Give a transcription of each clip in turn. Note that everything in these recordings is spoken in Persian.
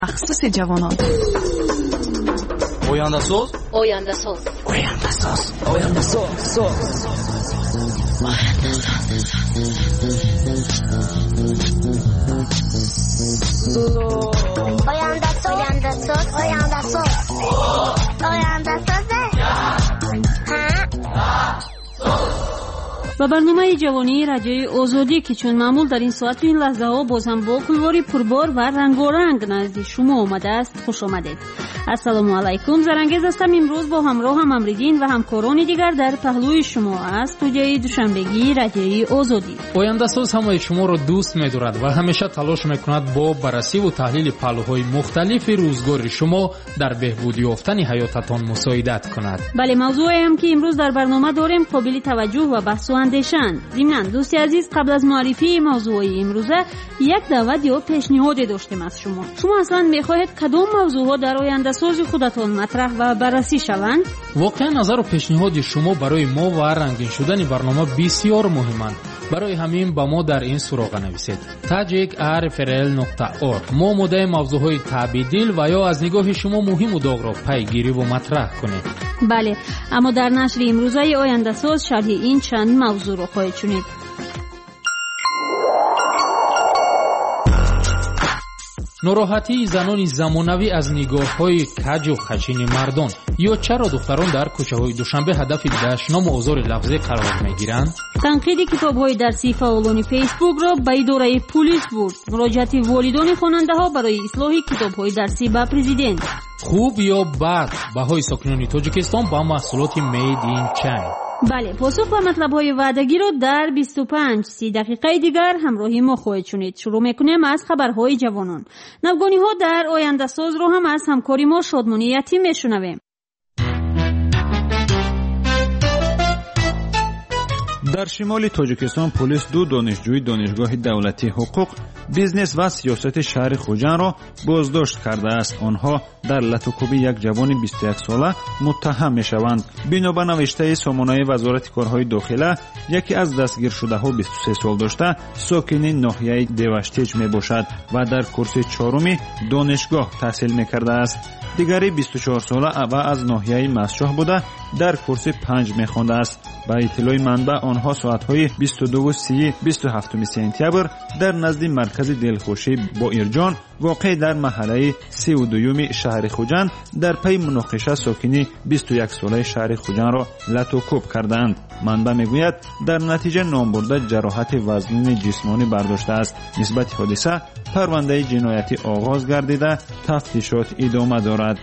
مخصوص جوانان. Oyandasöz. Oyandasöz. Oyandasöz. Oyandasöz. و برنامه جوانی رادیوی آزادی که چون معمول در این ساعت و این لحظه ها باز هم با کلواری پربار و رنگارنگ نزد شما آمده است. خوش آمدید. السلام علیکم. زرنگیز هستم. امروز با همراه هم امریدین و همکاران دیگر در پهلوی شما است توجه دوشنبگی رادیوی آزادی. oyandasöz همه شما را دوست می‌دارد و همیشه تلاش می‌کند با بررسی و تحلیل پهلوهای مختلف روزگار شما در بهبود یافتن حیاتتان مساعدت کند. بله، موضوعی هم که امروز در برنامه داریم قابل توجه و بحث و اندیشه‌اند. ضمناً دوستی عزیز، قبل از معرفی موضوع امروزه یک دعوت یا پیشنهادی داشتیم از شما اصلا می‌خواهید کدام موضوعها در oyandasöz خودتان مطرح و بررسی شوند؟ واقعا نظر و پیشنهاد شما برای ما و رنگین شدن برنامه بسیار مهمند. برای همین با ما در این سراغ نویسید tajik@rfrl.org. ما مدعی موضوعهای تبدیل و یا از نگاه شما مهم و داغ را پیگیری و مطرح کنیم. بله، اما در نشر امروزه oyandasöz شرح این چند موضوع را خواهید شنید. ناراحتی زنان زمانوی از نگاه‌های کج و خشن مردان، یا چرا دختران در کوچه‌های دوشنبه هدف دشنام و آزار لفظی قرار می‌گیرند؟ تنقید کتاب‌های درسی فعالان فیسبوک را به اداره پلیس برد. مراجعت والدان خواننده‌ها برای اصلاح کتاب‌های درسی به پرزیدنت. خوب یا بد بهای ساکنان تاجیکستان با محصولات مید این چین. بله، پاسخ به مطلب‌های وعدگی رو در 25-30 دقیقه دیگر همراهی ما خواهید شنید. شروع می‌کنیم از خبرهای جوانان. نوگانی‌ها در oyandasöz رو هم از همکاری ما شادمانی یتیم میشنویم. در شمال تاجیکستان پلیس دو دانشجوی دانشگاه دولتی حقوق، بیزنس و سیاست شهر خوجند را بازداشت کرده است. آنها در لطوکوبی یک جوان 21 ساله متهم میشوند. بنا به نوشته سامانه وزارت کارهای داخله، یکی از دستگیر شده ها 23 سال داشته، ساکن ناحیه دیوشتیج می باشد و در کورس چهارم دانشگاه تحصیل میکرده است. دیگری 24 ساله و از ناحیه مسجح بوده، در کورس 5 میخوانده است. با اطلاع منبع آنها ساعت‌های 22:30 27 سپتامبر در نزد مرکز دلخوشی با ایرجان واقع در محله 32 شهر خوجند در پی مناقشه ساکنی 21 ساله شهر خوجند را لطوکوب کردند. منبع میگوید در نتیجه نامبرده جراحت وزنین جسمانی برداشته است. نسبت حادثه پرونده جنایتی آغاز گردیده، تفتیشات ادامه دارد.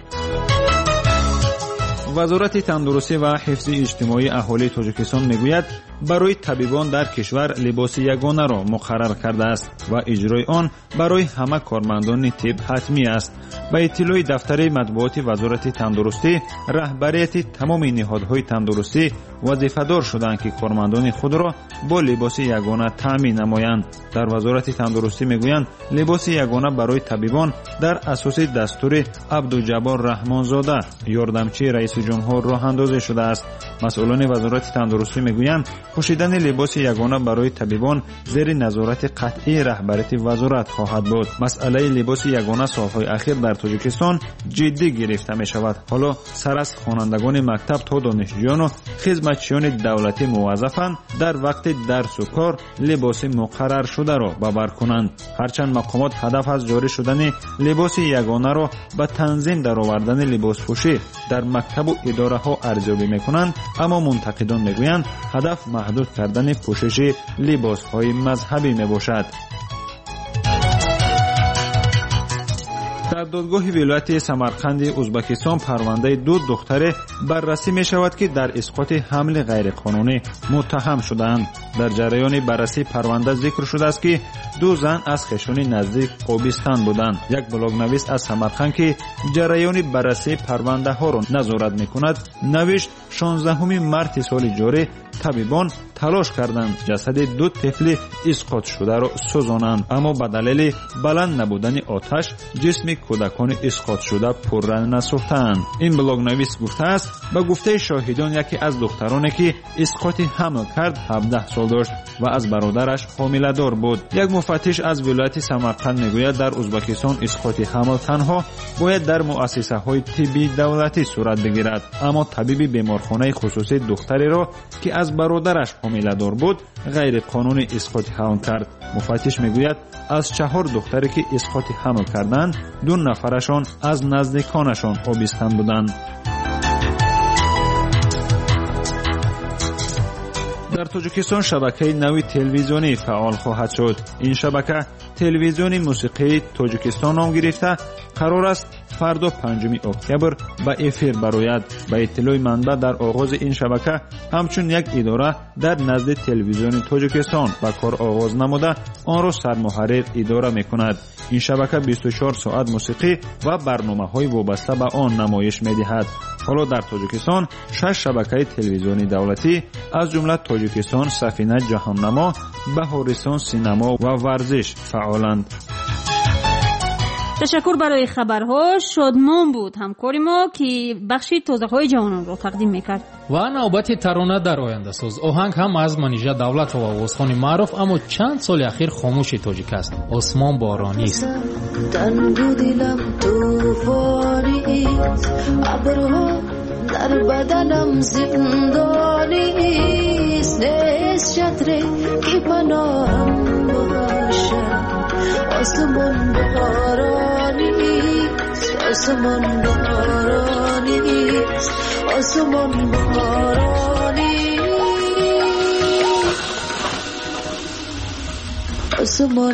وزارت تندرستی و حفظ اجتماعی اهالی تاجیکستان میگوید برای طبیبان در کشور لباس یگانه را مقرر کرده است و اجرای آن برای همه کارمندان طب حتمی است. به اطلاع دفتر مطبوعات وزارت تندرستی، رهبریت تمام نهادهای تندرستی وظیفه‌دار شدند که کارمندان خود را با لباس یگانه تامین نمایند. در وزارت تندرستی میگویند لباس یگانه برای طبیبان در اساس دستور عبدالجبار رحمانزاده یاردمچی رئیس جمهور راه اندازی شده است. مسئولان وزارت تندرستی میگویند پوشیدن لباس یگانه برای طبیبان زیر نظارت قطعی رهبریت وزارت خواهد بود. مسئله لباس یگانه سالهای اخیر در تاجیکستان جدی گرفته می شود. حالا سر از خوانندگان مکتب تا دانشجویان و خدمتچیان دولتی موظفند در وقت درس و کار لباس مقرر شده را باور کنند. هرچند مقامات هدف از جاری شدن لباس یگانه را به تنظیم درآوردن لباس پوشی در مکتب و اداره ها ارزیابی میکنند، اما منتقدان میگویند هدف محدود کردن پوشش لباس های مذهبی می باشد. در دادگاه ولایت سمرقند ازبکستان پرونده دو دختر بررسی می شود که در اسقاط حمل غیرقانونی متهم شدند. در جریان بررسی پرونده ذکر شده است که دو زن از خشون نزدیک قوبستان بودند. یک بلاگنویس از سمرقند که جریان بررسی پرونده ها را نظارت می کند نوشت 16 مارس سال جاری табибон талош карданд ҷасади ду тифли исқот шударо сӯзонанд, аммо ба далели баланд набудани оташ ҷисми кӯдакони исқотшуда пурра насӯхтаанд. ин блогнавис гуфтааст ба гуфтаи шоҳидон яке аз духтароне ки исқоти ҳамл кард 17 сол дошт ва аз бародараш ҳомиладор буд. як муфаттиш аз вилояти Самарқанд мегӯяд дар Узбекистон исқоти ҳамл танҳо бояд дар муассисаҳои тиббии давлатӣ сурат бигирад, аммо табиби беморхонаи хусусӣ духтареро ки аз бародараш ҳомиладор буд ғайриқонунӣ исқоти ҳамл кард. муфаттиш мегӯяд аз 4 духтаре ки исқоти ҳамл карданд 2 нафарашон аз наздиконашон обистан буданд. дар Тоҷикистон шабакаи нави телевизионӣ фаъол хоҳад шуд. ин шабака телевизиони мусиқии Тоҷикистон ном гирифта қарор аст фардо 5 октябр ба эфир барояд. ба иттилои манбаъ дар оғози ин шабака ҳамчун як идора дар назди телевизиони Тоҷикистон ба кор оғоз намуда онро сармуҳаррир идора мекунад. ин шабака 24 соат мусиқӣ ва барномаҳои вобаста ба он намоиш медиҳад. ҳоло дар Тоҷикистон 6 шабакаи телевизиони давлатӣ аз ҷумла Тоҷикистон Сафина ҷаҳоннамо, Баҳористон синамо ва варзиш фаъоланд. ташаккур барои хабарҳо. шодмон буд ҳамкори мо ки бахши тозаҳои ҷавононро тақдим мекард. ва навбати тарона дар ояндасоз. оҳанг ҳам аз Манижа Давлатова овозхони маъруф, аммо чанд соли ахир хомӯши тоҷик аст. осмон боронист. در بدنم زندانیست، نیست چتری که پناهم باشد. آسمان بارانیست، آسمان بارانیست، آسمان بارانیست، آسمان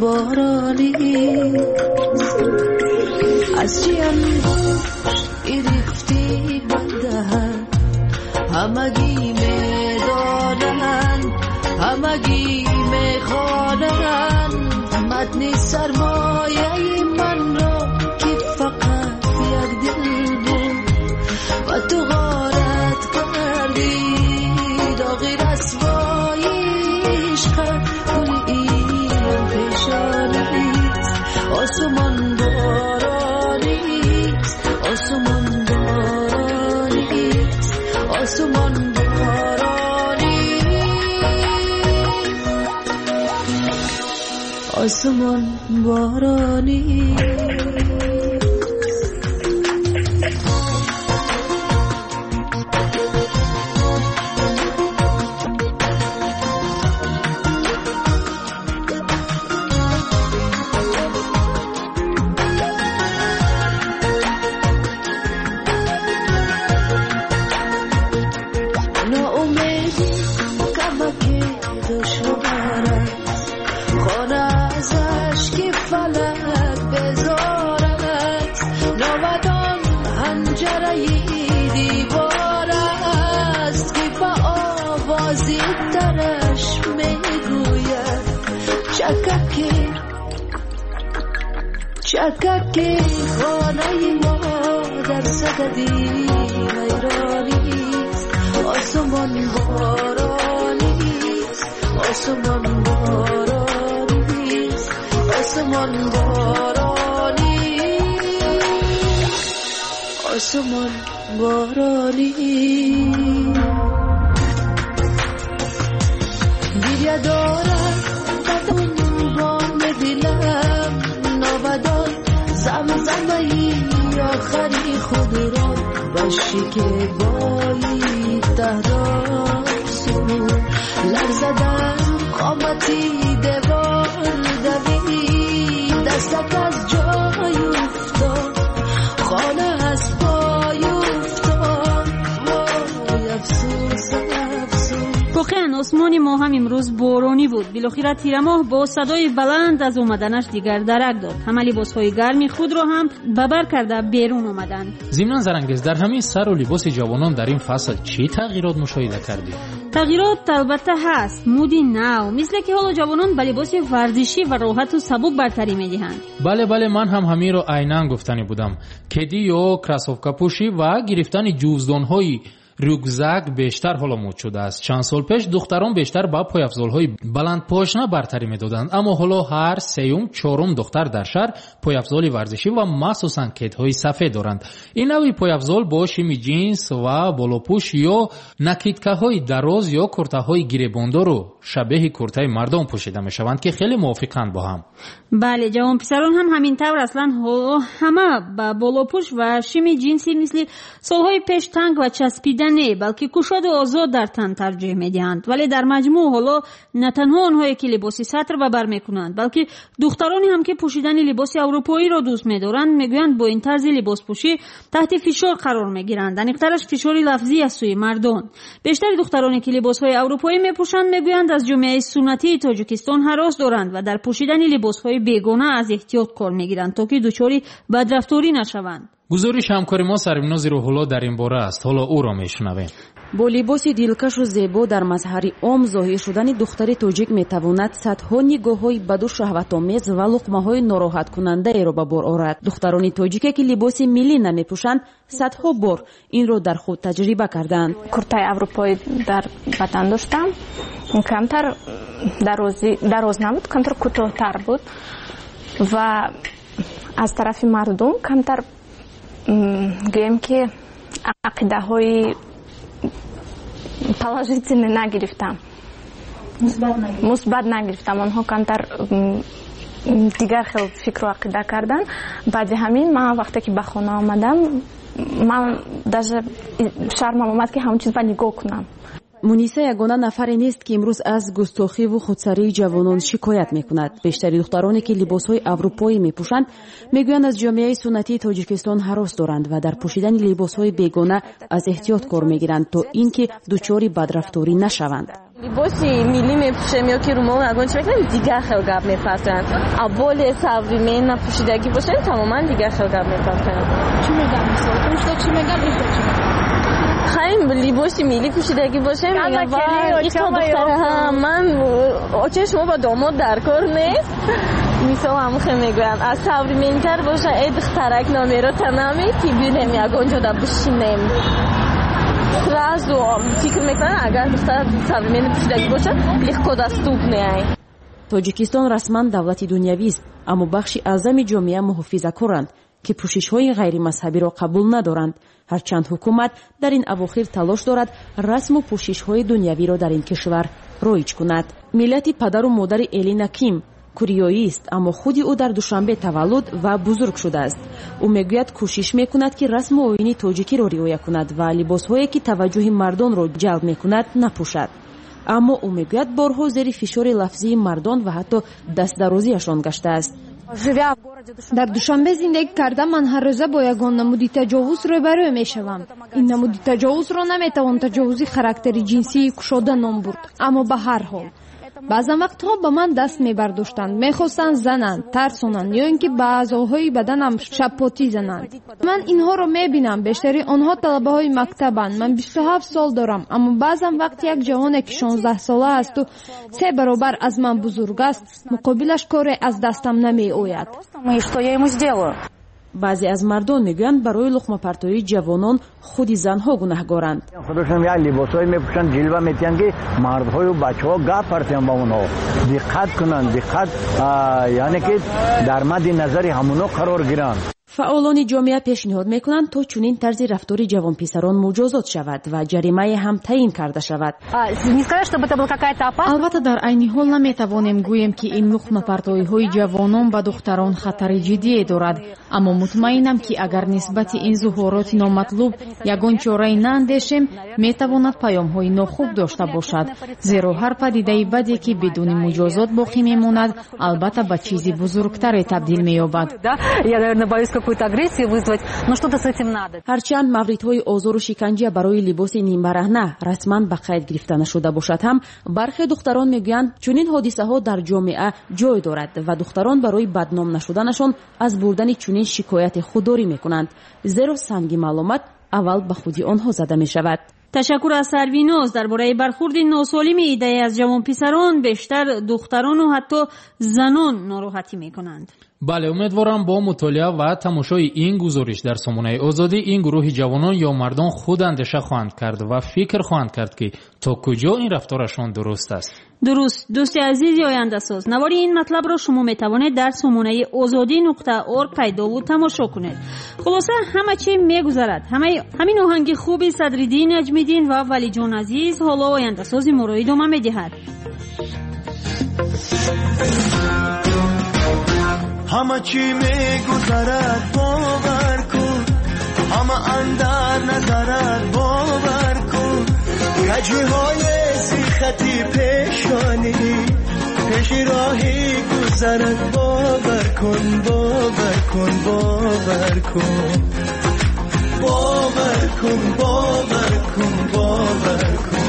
بارانیست. از چی انگوش گرفتی بدهن، همگی میدانند، همگی میخوانند متن سرمایه من را که فقط یک دل بود و تو غارت کردی داغ رسوای عشقت گل این پیشانیست. آسمان بارانیست، آسمان بارانیست، آسمان بارانیست، آسمان بارانیست. چککی خانه ما در صددی ویرانیست. آسمان بارانیست، آسمان بارانیست، آسمان بارانیست، آسمان بارانیست. گریه دارد بدون بام دلم نابدان، زمزمه‌ای آخری خود را با شکیبایی تهراسون لرزدن قامتی دیوار دوید دستک از جای افتاد خانه از پای افتاد وای افسوس افسوس. واقعا آسمان ما هم امروز بارانی بود. بالاخره تیرماه با صدای بلند از اومدنش دیگر درک داد. همه لباسهای گرمی خود را هم ببر کرده بیرون آمدند. ضمن زرنگز در همین سر و لباس جوانان در این فصل چه تغییرات مشاهده کردید؟ تغییرات البته هست. مودی نو مثل که حالا جوانان به لباس ورزشی و راحت و سبک برتری میدهند. بله من هم همین رو عیناً گفتنی بودم. کدی یا کراسوفکا پوشی و گرفتن جوزدان‌های рюкзак бештар ҳоло мод шудааст. чанд сол пеш духтарон бештар ба пойафзолҳои баландпошна бартарӣ медоданд, аммо ҳоло ҳар сеюм чорум духтар дар шаҳр пойафзоли варзишӣ ва махсусан кетҳои сафед доранд. ин навъи пойафзол бо шими джинс ва болопӯш ё накидкаҳои дароз ё куртаҳои гиребондору шабеҳи куртаи мардон пӯшида мешаванд ки хеле мувофиқанд бо ҳам. бале, ҷавонписарон ҳам ҳамин тавр аслан ҳама ба болопӯш ва шими ҷинсӣ мисли солҳои пеш танг ва часпида не, балки кушоду озод дар тан тарҷеҳ медиҳанд. вале дар маҷмӯъ ҳоло на танҳо онҳое ки либоси сатр ба бар мекунанд, балки духтароне ҳам ки пӯшидани либоси аврупоиро дӯст медоранд, мегӯянд бо ин тарзи либоспӯшӣ таҳти фишор қарор мегиранд, аниқтараш фишори лафзӣ аз сӯи мардон. бештари духтароне ки либосҳои аврупоӣ мепӯшанд мегӯянд аз ҷомеаи суннатии тоҷикистон ҳарос доранд ва дар пӯшидани либосҳои бегона аз эҳтиёт кор мегиранд, то ки дучори бадрафторӣ нашаванд. гузориш ҳамкори мо Сарвинози Рӯҳулло дар ин бора аст. ҳоло ӯро мешунавем. бо либоси дилкашу зебо дар мазҳари ом зоҳир шудани духтари тоҷик метавонад садҳо нигоҳҳои баду шаҳватомез ва луқмаҳои нороҳаткунандаеро ба бор орад. духтарони тоҷике ки либоси миллӣ намепӯшанд садҳо бор инро дар худ таҷриба карданд. куртаи аврупоӣ дар бадан доштам, камтар дароз набуд, камтар кӯтоҳтар буд ва аз тарафи мардум камтар гӯем ки ақидаҳои положительный нагирифтам, мусбат нагирифтам. онҳо камтар дигар хел фикру ақида кардан. баъди ҳамин ман вақте ки ба хона омадам, ман даже шармам омад ки ҳамон чиз ба нигоҳ кунам. муниса ягона нафаре нест ки имрӯз аз густохиву худсарии ҷавонон шикоят мекунад. бештари духтароне ки либосҳои аврупоӣ мепӯшанд мегӯянд аз ҷомеаи суннатии тоҷикистон ҳарос доранд ва дар пӯшидани либосҳои бегона аз эҳтиёт кор мегиранд то ин ки дучори бадрафторӣ нашаванд. либоси миллӣ мепӯшем ё ки румол ягон чӣ мекунем, дигар хел гап мепартоянд. аболи савримена пӯшидагӣ бошем, тамоман дигар хел гап мепартоянд. чӣ мегам мисол ушто чӣ мегам ишто чӣ мегам хаим либоси миллӣ пӯшидагӣ бошем, ман очаи шумо ба домод дар кор нест. мисол ҳамухе мегӯям аз саврименитар боша э духтарак номеро танаме ки бирем ягон ҷода бишинем. сразу фикр мекунам агар духтар савримени пӯшидагӣ боша легко даступнеай. тоҷикистон расман давлати дунявист, аммо бахши аъзами ҷомеа муҳофизакоранд ки пӯшишҳои ғайримазҳабиро қабул надоранд. ҳарчанд ҳукумат дар ин авохир талош дорад расму пӯшишҳои дунявиро дар ин кишвар роиҷ кунад. миллати падару модари Элина Ким куриёист, аммо худи ӯ дар душанбе таваллуд ва бузург шудааст. ӯ мегӯяд кӯшиш мекунад ки расму оини тоҷикиро риоя кунад ва либосҳое ки таваҷҷӯҳи мардонро ҷалб мекунад напӯшад. аммо ӯ мегӯяд борҳо зери фишори лафзии мардон ва ҳатто дастдарозиашон гаштааст. дар душанбе зиндагӣ карда ман ҳаррӯза бо ягон намуди таҷовуз рӯбарӯ мешавам. ин намуди таҷовузро наметавон таҷовузи характери ҷинсии кушода ном бурд, аммо ба ҳар ҳол баъзан вақтҳо ба ман даст мебардоштанд, мехостанд зананд, тарсонанд ё ин ки ба аъзоҳои баданам шапотӣ зананд. ман инҳоро мебинам, бештари онҳо талабаҳои мактабанд. ман 27 сол дорам, аммо баъзан вақти як ҷавоне ки 16 сола асту 3 баробар аз ман бузург аст, муқобилаш коре аз дастам намеояд. баъзе аз мардон мегӯянд барои луқмапартоии ҷавонон худи занҳо гунаҳгоранд. худашон як либосҳое мепӯшанд, ҷилва метиҳанд ки мардҳою бачаҳо гап партоянд ба онҳо. диққат кунанд, диққат яъне ки дар мадди назари ҳамонҳо қарор гиранд. фаъолони ҷомеа пешниҳод мекунанд то чунин тарзи рафтори ҷавонписарон муҷозот шавад ва ҷаримае ҳам таъин карда шавад. албатта дар айни ҳол наметавонем гӯем ки ин луқмапартоиҳои ҷавонон ба духтарон хатари ҷиддие дорад, аммо мутмаинам ки агар нисбати ин зуҳуроти номатлуб ягон чораи наандешем, метавонад паёмҳои нохуб дошта бошад, зеро ҳар падидаи баде ки бидуни муҷозот боқӣ мемонад, албатта ба чизи бузургтаре табдил меёбад. ҳарчанд мавридҳои озору шиканҷа барои либоси нимбараҳна расман ба қайд гирифта нашуда бошад ҳам, бархе духтарон мегӯянд чунин ҳодисаҳо дар ҷомеа ҷой дорад ва духтарон барои бадном нашуданашон аз бурдани чунин шикояте худдорӣ мекунанд, зеро санги маълумат аввал ба худи онҳо зада мешавад. ташаккур аз Сарвиноз. дар бораи бархурди носолими идея аз ҷавонписарон бештар духтарону ҳатто занон нороҳатӣ мекунанд. بله، امیدوارم با مطالعه و تماشای این گزارش در سامانه آزادی این گروه جوانان یا مردان خود اندیشه خواهند کرد و فکر خواهند کرد که تا کجا این رفتارشان درست است. درست. دوست عزیز آینده ساز، نواری این مطلب را شما میتوانید در سامانه azadi.org پیدا و تماشا کنید. خلاصه همه چی میگذرد. همین آهنگ خوبی صدرالدین نجمیدین و ولی جان عزیز حالا آینده ساز ما را ادامه میدهد. همه چی میگذرد باور کن، همه اندر نظرت باور کن، گجی‌های سیختی پیشانی پیش راهی گذرد باور کن، باور کن، باور کن، باور کن، باور کن، باور کن.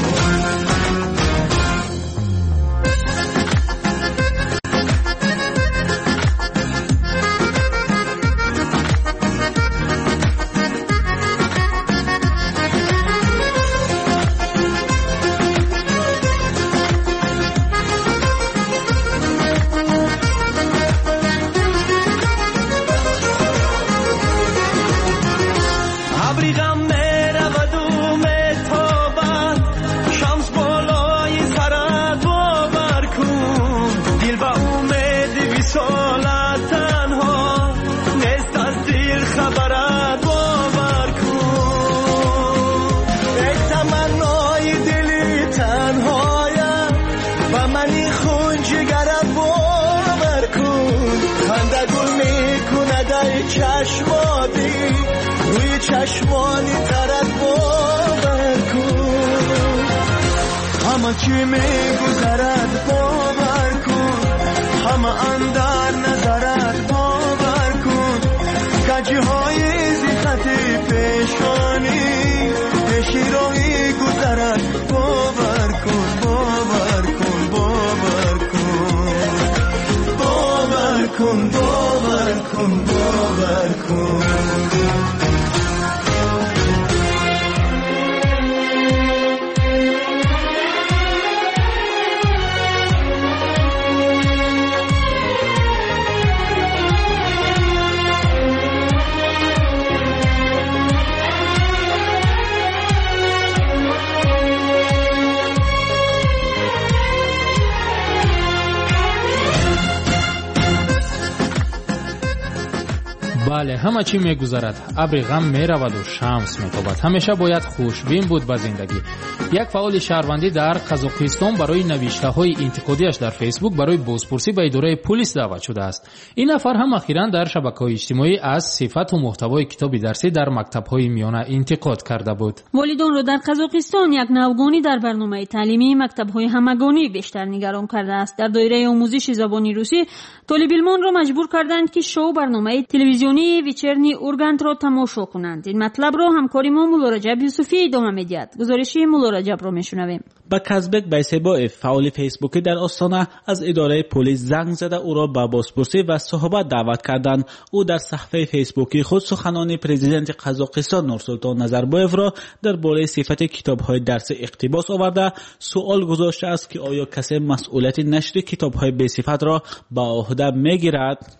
چشمانی ترد باور کن، همه چی میگذرد باور کن، همه اندر نظرت باور کن، گجی‌های زیختی پیشانی پیشی راهی گذرد باور کن، باور کن، باور کن، باور کن، باور کن، باور کن. بله، همه چی میگذرد، ابر غم میرود و شمس میتابد. همیشه باید خوشبین بود به زندگی. یک فعال شهروندی در قزاقستان برای نوشته های انتقادیش در فیسبوک برای بازپرسی به اداره پلیس دعوت شده است. این نفر هم اخیراً در شبکه‌های اجتماعی از صفت و محتوای کتاب درسی در مکتب‌های میانه انتقاد کرده بود. والدان را در قزاقستان یک نوگانی در برنامه تعلیمی مکتب‌های همگانی بیشتر نگران کرده است. در دایره آموزش زبان روسی طالب علمان را مجبور کردند که شو برنامه تلویزیونی ویچرنی اورگانت را تماشا کنند. این مطلب را همکاری ما مولا رجب یوسفی ادامه می‌دهد. گزارشی مولا رجب را میشنویم. با کازبک بیسبایف فعال فیسبوکی در آستانه از اداره پلیس زنگ زده او را به بازپرسی و صحبت دعوت کردند. او در صفحه فیسبوکی خود سخنان پرزیدنت قزاقستان نورسلطان نظربایف را درباره صفت کتاب‌های درسی اقتباس آورده سوال گذاشته است که آیا کسی مسئولیت نشر کتاب‌های بی صفت را به عهده می‌گیرد؟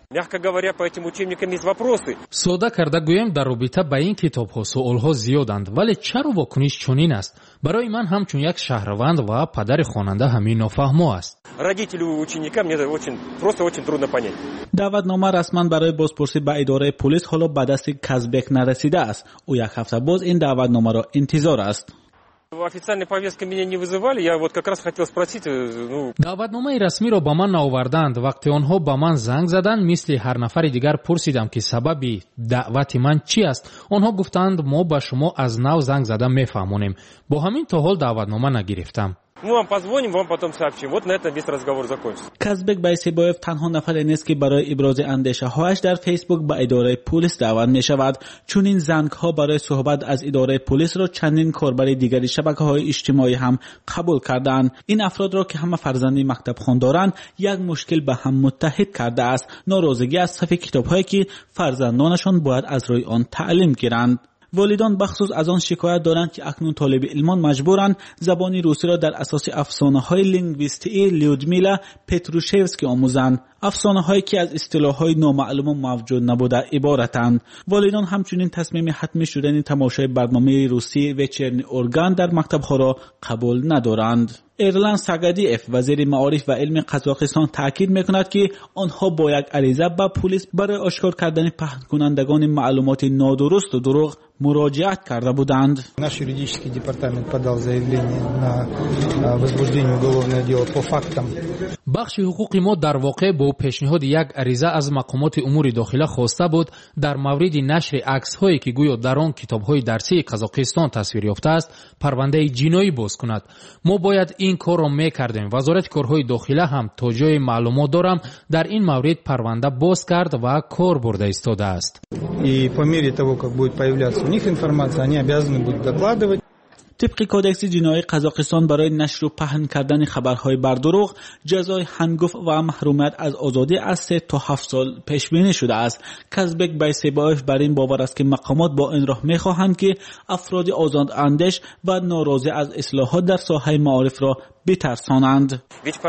ساده کرده گویم در رابطه با این کتاب‌ها سوال‌ها زیادند، ولی چرا واکنش چنین است؟ برای من همچون یک شهروند و پدر خواننده همین نافهمو است. دعوتنامه رسما برای بازپرسی به اداره پلیس حالا به دست کازبک نرسیده است. او یک هفته باز این دعوتنامه را انتظار است. دعوتنامه رسمی را به من آوردند. وقتی آنها به من زنگ زدند مثل هر نفر دیگر پرسیدم که سبب دعوت من چی است. آنها گفتند ما به شما از نو زنگ زده میفهمونیم. با همین تا حال دعوتنامه نگرفتم. Мы вам позвоним, вам потом сообщим. Вот на этом весь разговор закончится. کازبک بیسبایف تنها نفری نیست که برای ابراز اندیشه هایش در فیسبوک به اداره پلیس دعوت می شود. چون این زنگ ها برای صحبت از اداره پلیس را چندین کاربر دیگری شبکه‌های اجتماعی هم قبول کردند. این افراد را که همه فرزندی مکتب خواندارند یک مشکل به هم متحد کرده است: ناراضگی از صف کتاب‌هایی که فرزندانشان باید از روی آن تعلیم گیرند. والدان بخصوص از آن شکایت دارند که اکنون طالب علمان مجبورند زبان روسی را در اساس افسانه‌های لینگویستی لیودمیلا پتروشوسکی آموزند. افسانه‌هایی که از اصطلاح‌های نامعلوم و موجود نبوده عبارتند. والدان همچنین تصمیم حتمی شدن تماشای برنامه روسی وچرنی ارگان در مکتب‌ها را قبول ندارند. ایرلند ساگادیف وزیر معارف و علم قزاقستان تاکید می‌کند که آنها با یک عریضه به پلیس برای آشکار کردن پهن کنندگان معلومات نادرست و دروغ مراجعت کرده بودند. Наш юридический департамент подал заявление на возбуждение уголовного дела по фактам. بخش حقوق ما در واقع با پیشنهاد یک عریضه از مقامات امور داخله خواسته بود در مورد نشر عکس‌هایی که گویا در آن کتاب‌های درسی قزاقستان تصویر یافته است پرونده جنایی باز کند. ما باید این کار را می‌کردیم. وزارت کارهای داخله هم تا جای معلومات دارم در این مورد پرونده باز کرد و کار برده ایستاده است. И по мере того, как будет появляться у них информация, они обязаны будут докладывать. طبق کودکس جنایی قزاقستان برای نشر و پهن کردن خبرهای بر دروغ جزای هنگفت و محرومیت از آزادی از 3 تا 7 سال پیش بینی شده است. کازبک بایسیبایف بر این باور است که مقامات با این راه می‌خواهند که افراد آزاداندیش و ناراضی از اصلاحات در ساحه معارف را بترسانند.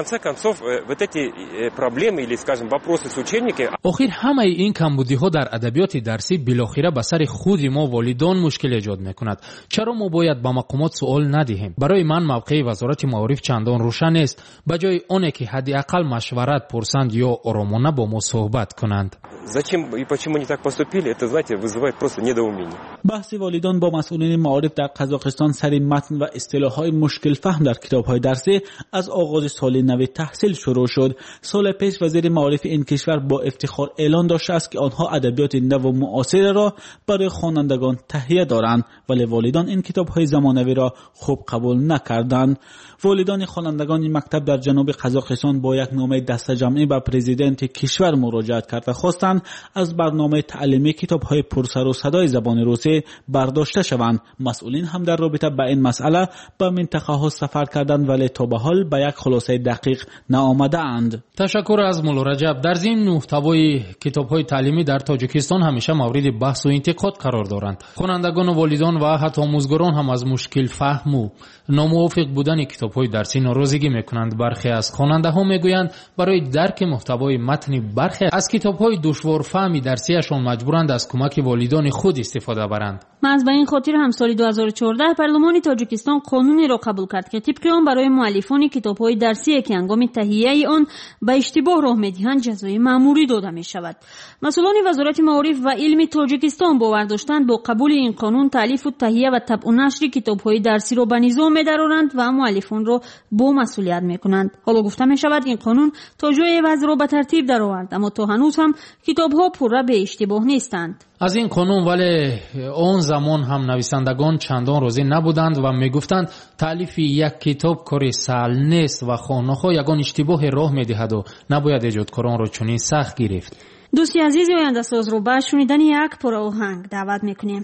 آخر همه این کمبودی‌ها در ادبیات درسی بالاخره به سر خود ما والدان مشکل ایجاد می‌کند. چرا ما باید با مقامات سوال ندهیم؟ برای من موقع وزارت معارف چندان روشن است. به جای آنکه که حداقل مشورت پرسند یا آرامانه با ما صحبت کنند. Зачем и почему они так поступили, это, знаете, вызывает просто недоумение. بحث والدان با مسئولین معارف در قزاقستان سر متن و اصطلاح‌های مشکل فهم در کتاب‌های درسی از آغاز سال نو تحصیل شروع شد. سال پیش وزیر معارف این کشور با افتخار اعلان داشته است که آنها ادبیات نو و معاصر را برای خوانندگان تهیه دارند، ولی والدان این کتاب‌های زمانوی را خوب قبول نکردند. والدان خوانندگان این مکتب در جنوب قزاقستان با یک نامه دسته‌جمعی به پرزیدنت کشور مراجعت کرده خواستند از برنامه تعلیمی کتاب‌های پرسر و صدای زبان روسی برداشته شوند. مسئولین هم در رابطه با این مسئله به منطقه‌ها سفر کردند ولی تا به حال به یک خلاصه دقیق نآمده‌اند. تشکر از مولا رجب. در ضمن محتوای کتاب‌های تعلیمی در تاجیکستان همیشه مورد بحث و انتقاد قرار دارند. خوانندگان و والدان و حتی آموزگاران هم از مشکل فهم و ناموافق بودن کتاب‌های درسی ناراضگی می‌کنند. برخی از خواننده‌ها می‌گویند برای درک محتوای متن برخی از کتاب‌های دشوار فهمی درسیشان مجبورند از کمک والدان خود استفاده برند. از این خاطر هم سال 2014 پارلمان تاجیکستان قانونی را قبول کرد که طبق آن برای مؤلفان کتاب‌های درسی که هنگام تهیه آن به اشتباه راه می‌دهند جزای مأموری داده می‌شود. مسئولان وزارت معارف و علم تاجیکستان باور داشتند با قبول این قانون تألیف و تهیه و طبع و نشر کتاب‌های درسی را به نظام می‌درآورند و مؤلفان را با مسئولیت می‌کنند. حالا گفته می‌شود این قانون تا جای وضع را به ترتیب درآورد، اما تا هنوز هم کتاب‌ها پرره به اشتباه نیستند. از این قانون ولی آن زمان هم نویسندگان چندان راضی نبودند و میگفتند تألیف یک کتاب کاری سهل نیست و خانه‌ها یگان اشتباه راه میدهد و نباید ایجادکاران را چنین سخت گرفت. دوستی عزیز آینده ساز رو به شنیدن یک پر آهنگ دعوت میکنیم.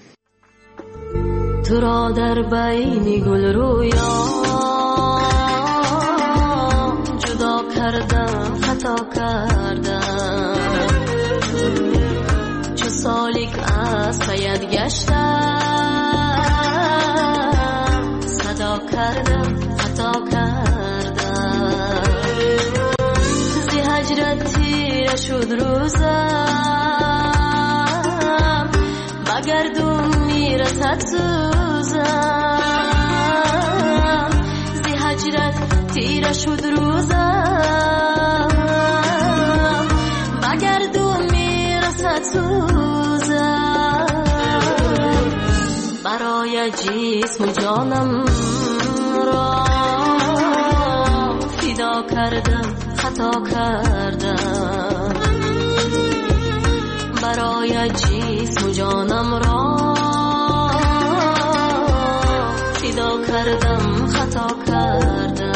تو را در بین گل رویا جدا کردم، خطا کردم، چو سالیک از پید گشتم، صدا کردم، خطا کردم، زی هجرت تیره شد روزم، بگردون میرسد سوزم، زی هجرت تیره شد روزم، بگردون میرسد سوزم، برای جسم و جانم را فدا کردم، خطا کردم، برای جسم و جانم را فدا کردم، خطا کردم.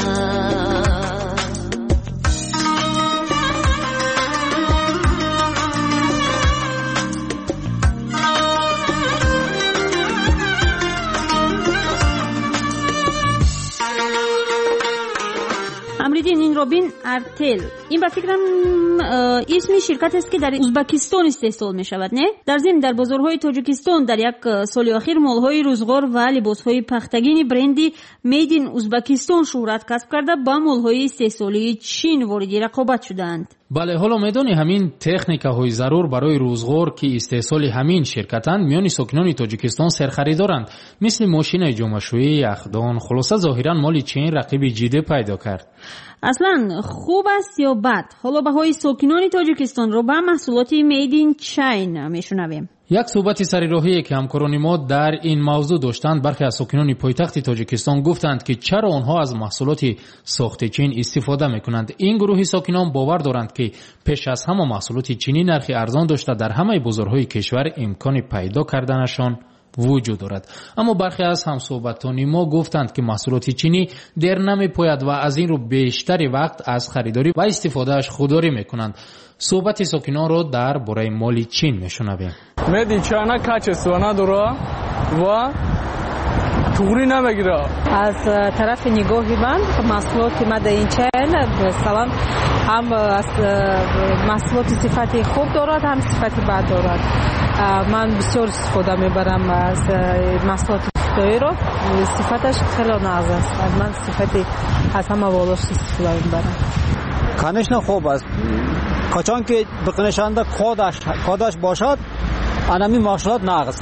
امریدین رابین ارتل، این به فکرم اسم شرکت است که در ازبکستان استحصال می شود، نه؟ در ضمن در بازارهای تاجیکستان در یک سال اخیر مالهای روزگار و لباسهای پختگین برندی میدین ازبکستان شهرت کسب کرده با مالهای استحصالی چین وارد رقابت شدند. бале ҳоло медонӣ ҳамин техникаҳои зарур барои рӯзғор ки истеҳсоли ҳамин ширкатанд миёни сокинони тоҷикистон серхаридоранд, мисли мошинаи ҷомашӯӣ, яхдон. Хулоса зоҳиран моли чин рақиби ҷиддӣ пайдо кард. аслан хуб аст ё бад? ҳоло баҳои сокинони тоҷикистонро ба маҳсулоти Made in China мешунавем. як суҳбати сарироҳие ки ҳамкорони мо дар ин мавзӯъ доштанд, бархе аз сокинони пойтахти тоҷикистон гуфтанд ки чаро онҳо аз маҳсулоти сохти чин истифода мекунанд. ин гурӯҳи сокинон бовар доранд ки пеш аз ҳама маҳсулоти чинӣ нархи арзон дошта дар ҳамаи бозорҳои кишвар имкони пайдо карданашон вуҷуд дорад. аммо бархе аз ҳамсуҳбатони мо гуфтанд ки маҳсулоти чинӣ дер намепояд ва аз ин рӯ бештари вақт аз харидорӣ ва истифодааш худдорӣ мекунанд. суҳбати сокинонро дар бораи моли чин мешунавем. Made in China качество надора ва туғри намегира. аз тарафи нигоҳи ман маҳсулоти Made in China масалан ҳам маҳсулоти сифати хуб дорад, ҳам сифати бад дорад. ман бисёр истифода мебарам аз маҳсулоти худоиро. сифаташ хеле нағз аст. ман сифати аз ҳама волош истифода мебарам. конечно хуб аст. качон ки биқинешанда кодаш бошад, анами маҳсулот нағз.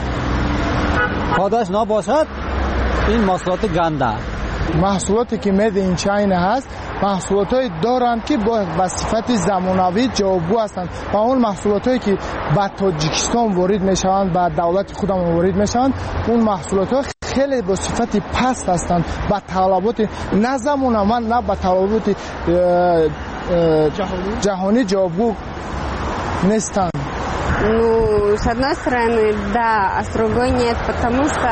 кодаш набошад, ин маҳсулоти ганда. маҳсулоте ки Made in China ҳаст, маҳсулотҳое доранд ки ба сифати замонавӣ ҷавобгӯ ҳастанд ва он маҳсулотҳое ки ба Тоҷикистон ворид мешаванд, ба давлати худамон ворид мешаванд, он маҳсулотҳо хеле бо сифати паст ҳастанд, ба талаботи на замонавӣ, на ба талаботи ҷаҳонӣ ҷавобгӯ нестанд. Ну, с одной стороны, да, а с другой нет, потому что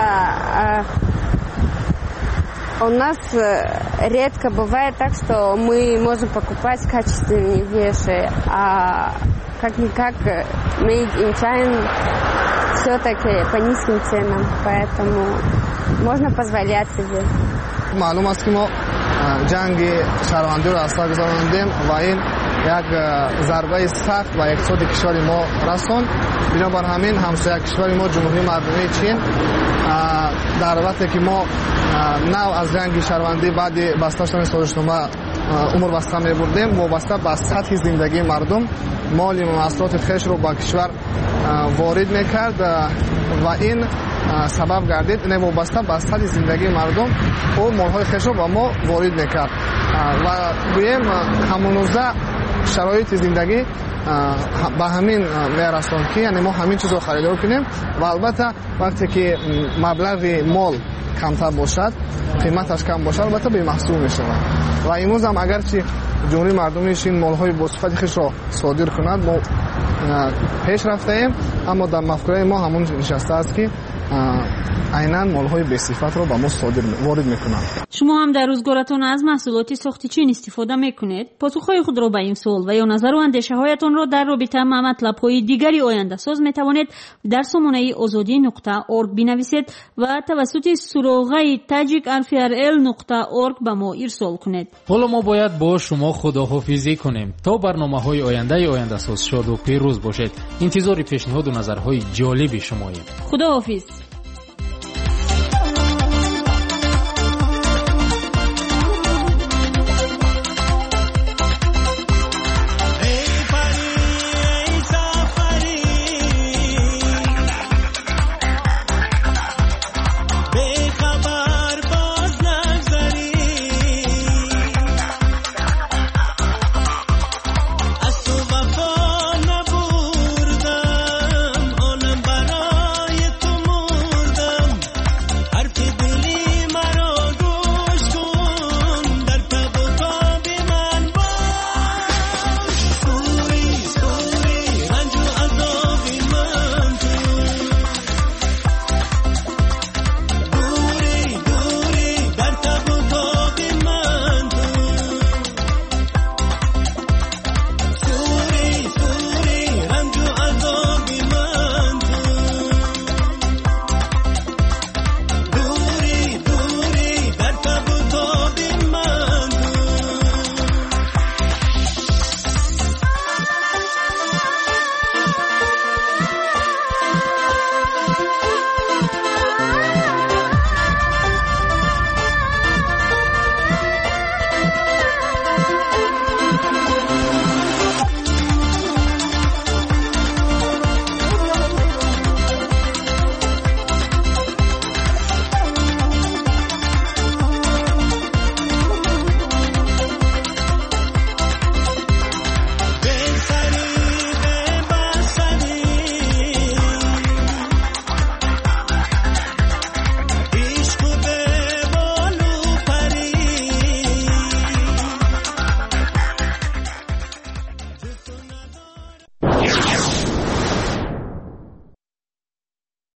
у нас редко бывает так, что мы можем покупать качественные вещи, а как-никак Made in China все-таки по низким ценам, поэтому можно позволять себе. معلوم است که ما جنگ شهروندی رو راستا گذاراندیم و این یک ضربه سخت و اقتصاد کشور ما رساند. بنابر همین همسایه کشور ما جمهوری مردمی چین در وقتی که ما نو از جنگ شهروندی بعد بسته شدن سازشنامه عمر بسته می بردیم، وابسته به سطح زندگی مردم مال و محصولات خویش رو به کشور وارد میکرد و این سبب گردید این وابسته به سطح زندگی مردم و مالهای خویش رو به ما وارد میکرد و گوییم همونوزه شرایط زندگی به همین میرساند که یعنی ما همین چیز رو خریدار کنیم و البته وقتی که مبلغ مال کمتر باشد، قیمتش کم باشد، البته به محصول میشود و امروز هم اگرچه جمهوری مردمی چین مالهای با صفت خویش را صادر کند ما پیش رفته ایم، اما در مفکوره ما همون نشسته است که عیناً مالهای به صفت را با ما صادر وارد میکنند. شما هم در روزگارتان از محصولات ساخت چین استفاده میکنید؟ پاسخهای خود را به این سوال و یا نظر و اندیشه هایتان را در رابطه با مطلب‌های دیگری آینده ساز میتوانید در سامانه azadi.org بنویسید و توسط سراغه tajik@rl.org به ما ارسال کنید. حالا ما باید با شما خداحافظی کنیم تا برنامه‌های آینده ساز شاد و پیروز باشید. انتظار پیشنهاد و نظرهای جالبی شماییم. خداحافظ.